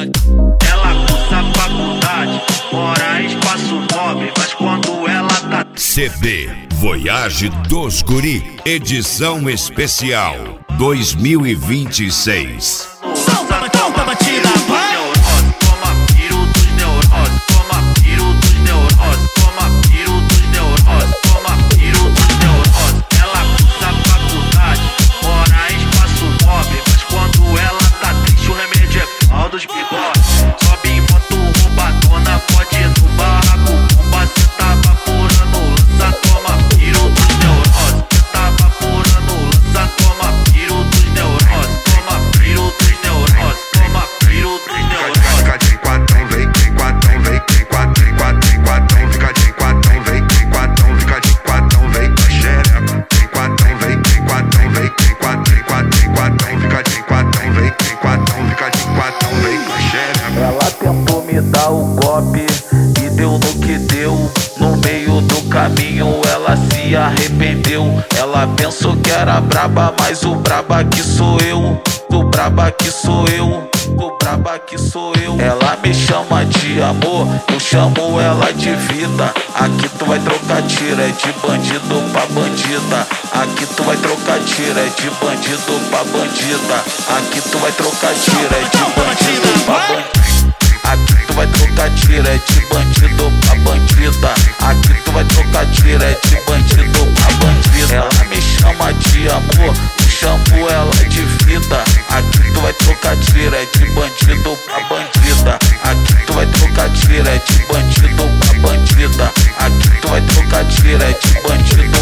Ela cursa faculdade, mora em espaço nobre, mas quando ela tá... CD Voyage dos Guri, edição especial 2026. Toma batida, vai! Toma piro dos neuroses, toma piro dos neuroses, toma piro dos neuroses, toma piro dos neuroses. Ela cursa faculdade, mora em espaço nobre, mas quando ela tá triste o remédio é pau dos bigodes. Sobe em moto roubadona, pode no barraco, bomba, cê tá vaporando, lança, toma piro dos neuroses. Cê tá vaporando, lança, toma piro dos neuroses, toma piro dos neuroses, toma piro dos neuroses. Fica de quatão, vem de quatão, vem de quatão, de quatão, fica de quatão, vem de quatão, fica de quatão, vem de xereca. De quatão, vem de quatão, vem de quatão, de quatão, fica de quatão, vem de quatão, fica de quatão, vem de xereca. Ela tentou me dar o golpe e deu no que deu. No meio do caminho ela se arrependeu. Ela pensou que era braba, mas o braba aqui sou eu. O braba aqui sou eu. O braba aqui sou eu. Ela me chama de amor, eu chamo ela de vida. Aqui tu vai trocar tiro, é de bandido pra bandida. Aqui tu vai trocar tiro, é de bandido pra bandida. Aqui tu vai trocar tiro, é de bandido pra bandida. Aqui tu vai trocar tiro, é de bandido pra bandida. Aqui tu vai trocar tiro, é de bandido pra bandida. Ela me chama de amor, eu chamo ela de vida. Aqui tu vai trocar tiro, é de bandido pra bandida. Aqui tu vai trocar tiro, é de bandido pra bandida. Aqui tu vai trocar tiro, é de bandido